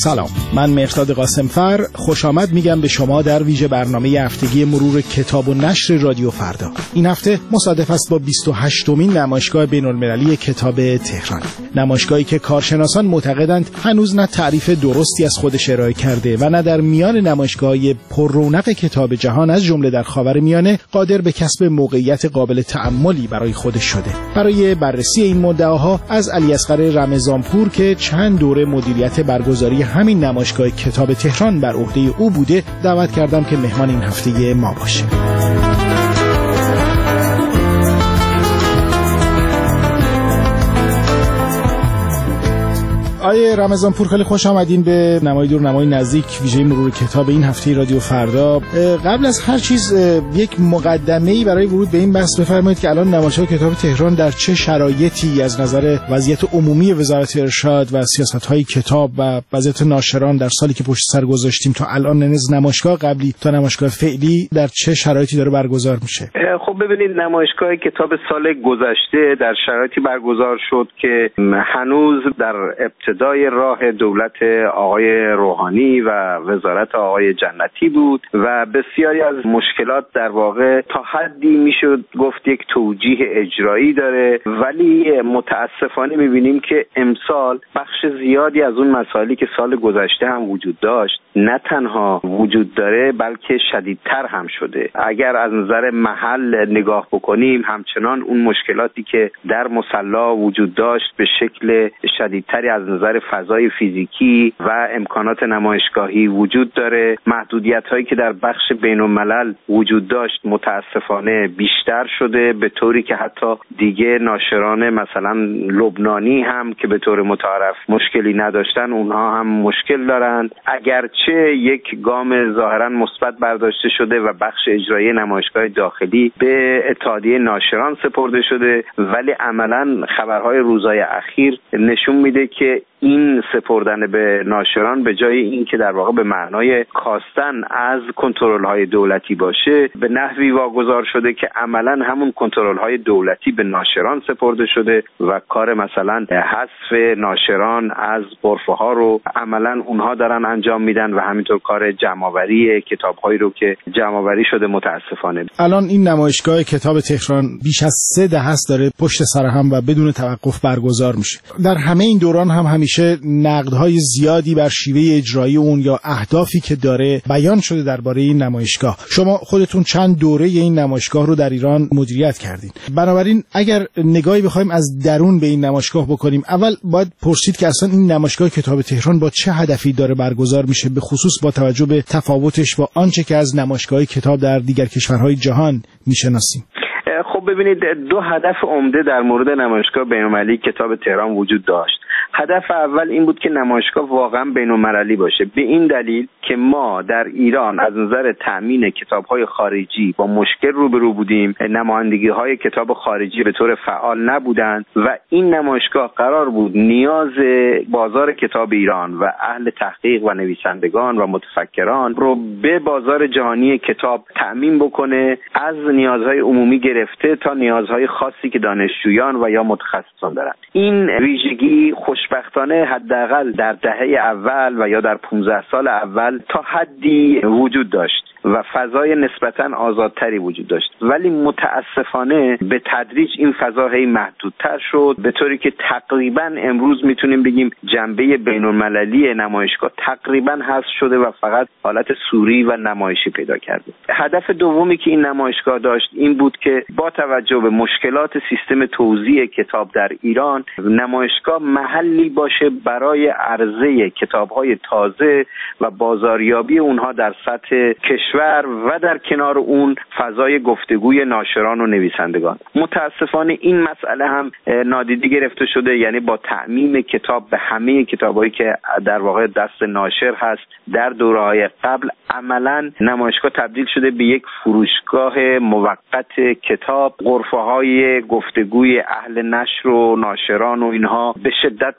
سلام، من مهرداد قاسمفر خوش آمد میگم به شما در ویژه برنامه هفتگی مرور کتاب و نشر رادیو فردا. این هفته مصادف است با 28مین نمایشگاه بین‌المللی کتاب تهران، نمایشگاهی که کارشناسان معتقدند هنوز نه تعریف درستی از خودش ارائه کرده و نه در میان نمایشگاه‌های پر رونق کتاب جهان از جمله در خاورمیانه قادر به کسب موقعیت قابل تأملی برای خودش شده. برای بررسی این مدعاها از علیاصغر رمضانپور که چند دوره مدیریت برگزاری همین نمایشگاه کتاب تهران بر عهده او بوده دعوت کردم که مهمان این هفته ما باشه. آیه رمضانپور، خیلی خوش آمدین به نمای دور نمای نزدیک ویژه مرور کتاب این هفته رادیو فردا. قبل از هر چیز یک مقدمه‌ای برای ورود به این بحث بفرمایید که الان نمایشگاه کتاب تهران در چه شرایطی از نظر وضعیت عمومی وزارت ارشاد و سیاست‌های کتاب و وضعیت ناشران در سالی که پشت سر گذاشتیم تا الان، نمایشگاه قبلی تا نمایشگاه فعلی در چه شرایطی داره برگزار میشه؟ خب ببینید، نمایشگاه کتاب سال گذشته در شرایطی برگزار شد که هنوز در ابتدای راه دولت آقای روحانی و وزارت آقای جنتی بود و بسیاری از مشکلات در واقع تا حدی میشد گفت یک توجیه اجرایی داره، ولی متاسفانه میبینیم که امسال بخش زیادی از اون مسائلی که سال گذشته هم وجود داشت نه تنها وجود داره بلکه شدیدتر هم شده. اگر از نظر محل نگاه بکنیم، همچنان اون مشکلاتی که در مصلا وجود داشت به شکل شدیدتری از نظر فضای فیزیکی و امکانات نمایشگاهی وجود داره. محدودیت‌هایی که در بخش بین‌الملل وجود داشت متاسفانه بیشتر شده، به طوری که حتی دیگه ناشران مثلا لبنانی هم که به طور متعارف مشکلی نداشتن، اونها هم مشکل دارند. اگرچه یک گام ظاهراً مثبت برداشته شده و بخش اجرایی نمایشگاه داخلی به اتحادیه ناشران سپرده شده، ولی عملاً خبرهای روزهای اخیر نشون میده که این سپردن به ناشران به جای این که در واقع به معنای کاستن از کنترل‌های دولتی باشه، به نحوی واگذار شده که عملاً همون کنترل‌های دولتی به ناشران سپرده شده و کار مثلا حذف ناشران از غرفه‌ها رو عملاً اونها دارن انجام میدن و همینطور کار جمع‌آوری کتاب‌هایی رو که جمع‌آوری شده متاسفانه. الان این نمایشگاه کتاب تهران بیش از 3 دهه است داره پشت سر هم و بدون توقف برگزار میشه. در همه این دوران هم همیشه نقدهای زیادی بر شیوه اجرایی اون یا اهدافی که داره بیان شده درباره این نمایشگاه. شما خودتون چند دوره این نمایشگاه رو در ایران مدیریت کردین. بنابراین اگر نگاهی بخوایم از درون به این نمایشگاه بکنیم، اول باید پرسید که اصلا این نمایشگاه کتاب تهران با چه هدفی داره برگزار میشه، به خصوص با توجه به تفاوتش با آنچه که از نمایشگاه کتاب در دیگر کشورهای جهان میشناسیم. خب ببینید، 2 هدف عمده در مورد نمایشگاه بین‌المللی کتاب تهران وجود داشت. هدف اول این بود که نمایشگاه واقعا بین‌المللی باشه، به این دلیل که ما در ایران از نظر تأمین کتاب‌های خارجی با مشکل روبرو بودیم. نمایندگی‌های کتاب خارجی به طور فعال نبودند و این نمایشگاه قرار بود نیاز بازار کتاب ایران و اهل تحقیق و نویسندگان و متفکران رو به بازار جهانی کتاب تأمین بکنه، از نیازهای عمومی گرفته تا نیازهای خاصی که دانشجویان و یا متخصصان دارند. این ویژگی خوشبختانه حداقل در دهه اول و یا در 15 سال اول تا حدی وجود داشت و فضای نسبتاً آزادتری وجود داشت، ولی متاسفانه به تدریج این فضا هی محدودتر شد، به طوری که تقریباً امروز میتونیم بگیم جنبه بین‌المللی نمایشگاه تقریباً حذف شده و فقط حالت صوری و نمایشی پیدا کرده. هدف دومی که این نمایشگاه داشت این بود که با توجه به مشکلات سیستم توزیع کتاب در ایران، نمایشگاه محلی باشه برای عرضه کتاب‌های تازه و بازاریابی اونها در سطح کشور و در کنار اون فضای گفتگوی ناشران و نویسندگان. متاسفانه این مسئله هم نادیده گرفته شده، یعنی با تعمیم کتاب به همه کتابایی که در واقع دست ناشر هست در دوره‌های قبل، عملاً نمایشگاه تبدیل شده به یک فروشگاه موقت کتاب. غرفه‌های گفتگوی اهل نشر و ناشران و اینها به شدت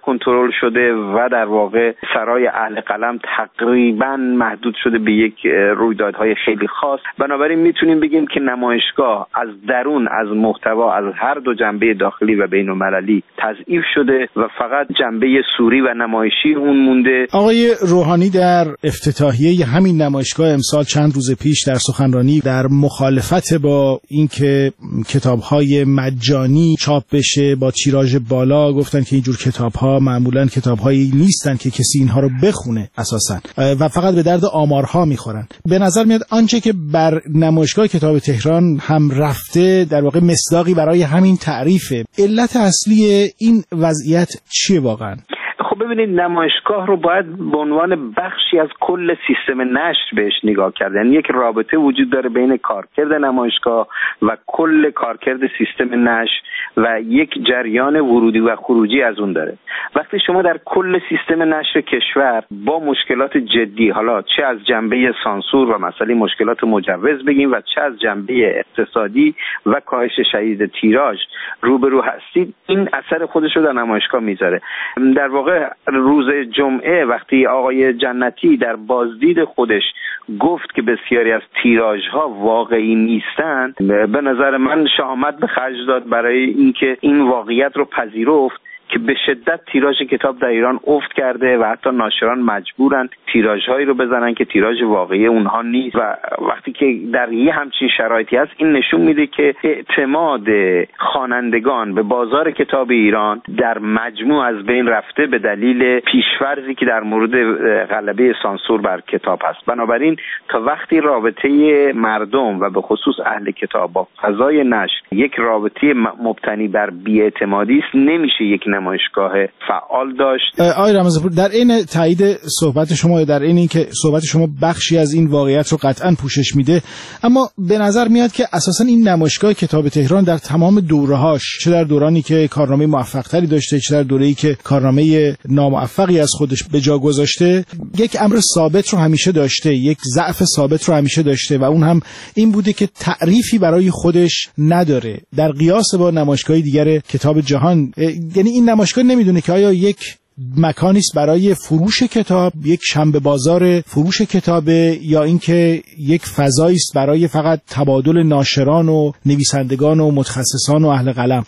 کنترل شده و در واقع سرای اهل قلم تقریبا محدود شده به یک رویدادهای خیلی خاص. بنابراین میتونیم بگیم که نمایشگاه از درون، از محتوا، از هر دو جنبه داخلی و بین‌المللی تضعیف شده و فقط جنبه سوری و نمایشی اون مونده. آقای روحانی در افتتاحیه همین نمایشگاه امسال چند روز پیش در سخنرانی در مخالفت با اینکه کتاب‌های مجانی چاپ بشه با تیراژ بالا گفتن که اینجور کتاب‌ها معمولاً کتاب‌هایی نیستن که کسی اینها رو بخونه اساساً و فقط به درد آمارها میخورن. به نظر میاد آنچه که بر نمایشگاه کتاب تهران هم رفته در واقع مصداقی برای همین تعریفه. علت اصلی این وضعیت چیه واقعاً؟ خب ببینید، نمایشگاه رو باید به عنوان بخشی از کل سیستم نشر بهش نگاه کرد. یعنی یک رابطه وجود داره بین کارکرد نمایشگاه و کل کارکرد سیستم نشر و یک جریان ورودی و خروجی از اون داره. وقتی شما در کل سیستم نشر کشور با مشکلات جدی، حالا چه از جنبه سانسور و مسئله مشکلات مجوز بگیم و چه از جنبه اقتصادی و کاهش شدید تیراژ روبرو هستید، این اثر خودش رو در نمایشگاه میذاره. در واقع روز جمعه وقتی آقای جنتی در بازدید خودش گفت که بسیاری از تیراژها واقعی نیستند، به نظر من شهامت به خرج داد برای اینکه این واقعیت رو پذیرفت که به شدت تیراژ کتاب در ایران افت کرده و حتی ناشران مجبورن تیراژهایی رو بزنن که تیراژ واقعی اونها نیست. و وقتی که در یه همچین شرایطی هست، این نشون میده که اعتماد خوانندگان به بازار کتاب ایران در مجموع از بین رفته به دلیل پیش‌فرضی که در مورد غلبه سانسور بر کتاب هست. بنابراین تا وقتی رابطه مردم و به خصوص اهل کتاب با فضای نشر یک رابطه مبتنی بر بی‌اعتمادی است، نمیشه یک نمایشگاه فعال داشت. آقای رمضانپور، در این تایید صحبت شما، در این که صحبت شما بخشی از این واقعیت رو قطعاً پوشش میده، اما به نظر میاد که اساساً این نمایشگاه کتاب تهران در تمام دوره‌هاش، چه در دورانی که کارنامه موفق‌تری داشته، چه در دوره‌ای که کارنامه ناموفقی از خودش به جا گذاشته، یک امر ثابت رو همیشه داشته، یک ضعف ثابت رو همیشه داشته و اون هم این بوده که تعریفی برای خودش نداره در قیاس با نمایشگاه دیگر کتاب جهان. یعنی این نمایشگاه نمیدونه که آیا یک مکانی است برای فروش کتاب، یک شنبه بازار فروش کتابه، یا اینکه یک فضایی است برای فقط تبادل ناشران و نویسندگان و متخصصان و اهل قلم.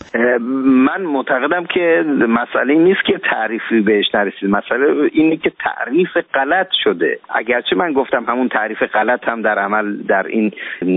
من معتقدم که مسئله نیست که تعریفی بهش نرسید، مسئله اینه که تعریف غلط شده. اگرچه من گفتم همون تعریف غلط هم در عمل در این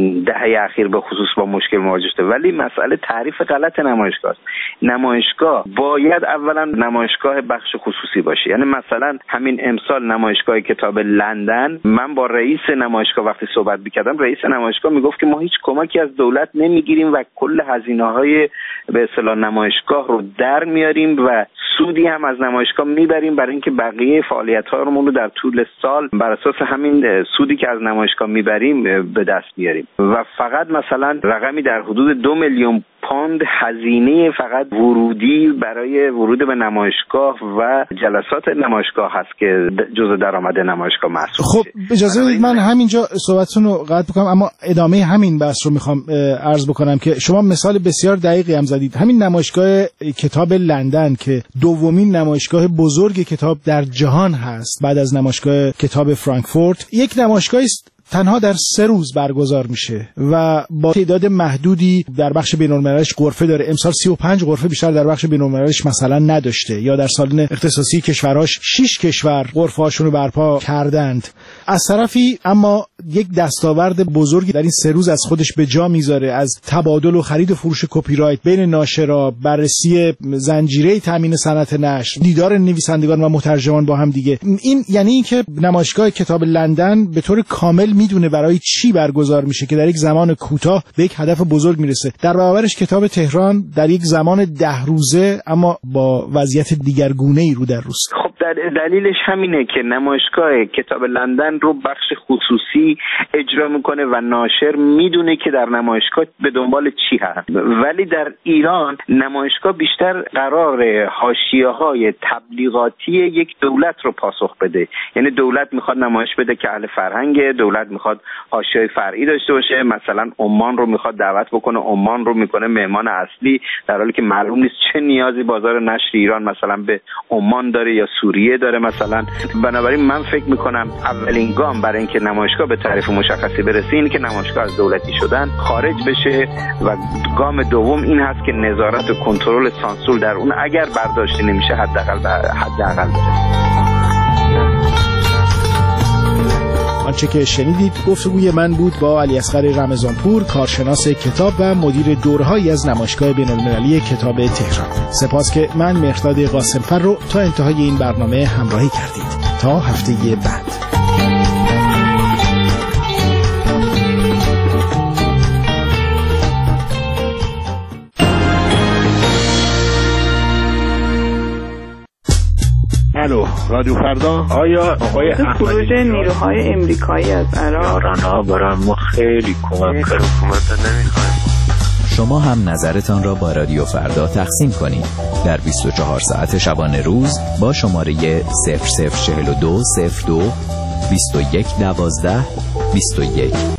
دهه اخیر به خصوص با مشکل مواجه شده، ولی مسئله تعریف غلط نمایشگاه است. نمایشگاه باید اولا نمایشگاه بخش خصوصی باشه. یعنی مثلا همین امسال نمایشگاه کتاب لندن، من با رئیس نمایشگاه وقتی صحبت می‌کردم، رئیس نمایشگاه میگفت که ما هیچ کمکی از دولت نمیگیریم و کل هزینه‌های به اصطلاح نمایشگاه رو در میاریم و سودی هم از نمایشگاه میبریم برای اینکه بقیه فعالیت‌ها رو در طول سال بر اساس همین سودی که از نمایشگاه میبریم به دست بیاریم. و فقط مثلا رقمی در حدود 2 میلیون پوند هزینه فقط ورودی برای ورود به نمایشگاه و جلسات نمایشگاه هست که جزء درآمد نمایشگاه محسوب خب اجازه بدید من همینجا صحبتتون رو قطع بکنم، اما ادامه همین بحث رو میخوام عرض بکنم که شما مثال بسیار دقیقی هم زدید. همین نمایشگاه کتاب لندن که دومین نمایشگاه بزرگ کتاب در جهان هست بعد از نمایشگاه کتاب فرانکفورت، یک نمایشگاهی است تنها در 3 روز برگزار میشه و با تعداد محدودی در بخش بین‌المللیش غرفه داره. امسال 35 غرفه بیشتر در بخش بین‌المللیش مثلا نداشته، یا در سالن اختصاصی کشورهاش 6 کشور غرفه‌هاشون رو برپا کردند. از طرفی اما یک دستاورد بزرگی در این 3 روز از خودش به جا میذاره، از تبادل و خرید و فروش کپی رایت بین ناشرا، بررسی زنجیره تامین صنعت نشر، دیدار نویسندگان و مترجمان با هم دیگه. این یعنی اینکه نمایشگاه کتاب لندن به طور کامل میدونه برای چی برگزار میشه که در یک زمان کوتاه به یک هدف بزرگ میرسه. در برابرش کتاب تهران در یک زمان 10 روزه اما با وضعیت دیگرگونه‌ای رو در روست. خب در دلیلش همینه که نمایشگاه کتاب لندن رو بخش خصوصی اجرا میکنه و ناشر میدونه که در نمایشگاه به دنبال چی هست. ولی در ایران نمایشگاه بیشتر قرار حاشیه‌های تبلیغاتی یک دولت رو پاسخ بده. یعنی دولت میخواد نمایش بده که اهل فرهنگ، دولت میخواد حاشیه فرعی داشته باشه، مثلا عمان رو میخواد دعوت بکنه، عمان رو میکنه مهمان اصلی، در حالی که معلوم نیست چه نیازی بازار نشر ایران مثلا به عمان داره یا سوریه داره مثلا. بنابراین من فکر میکنم اولین گام برای اینکه نمایشگاه به تعریف مشخصی برسه اینه که نمایشگاه از دولتی شدن خارج بشه و گام دوم این هست که نظارت و کنترل سانسور در اون اگر برداشته نمیشه حداقل بره. آنچه که شنیدید گفتگوی من بود با علیاصغر رمضانپور، کارشناس کتاب و مدیر دوره‌هایی از نمایشگاه بین‌المللی کتاب تهران. سپاس که من مهرداد قاسمفر رو تا انتهای این برنامه همراهی کردید. تا هفته بعد. الو رادیو فردا. آیا آقای خروج نیروهای امریکایی از عراق برای ما خیلی کمک کرد. حکومت نمیخوایم. شما هم نظرتان را با رادیو فردا تقسیم کنید در 24 ساعت شبانه روز با شماره 0042 02 21 12 21.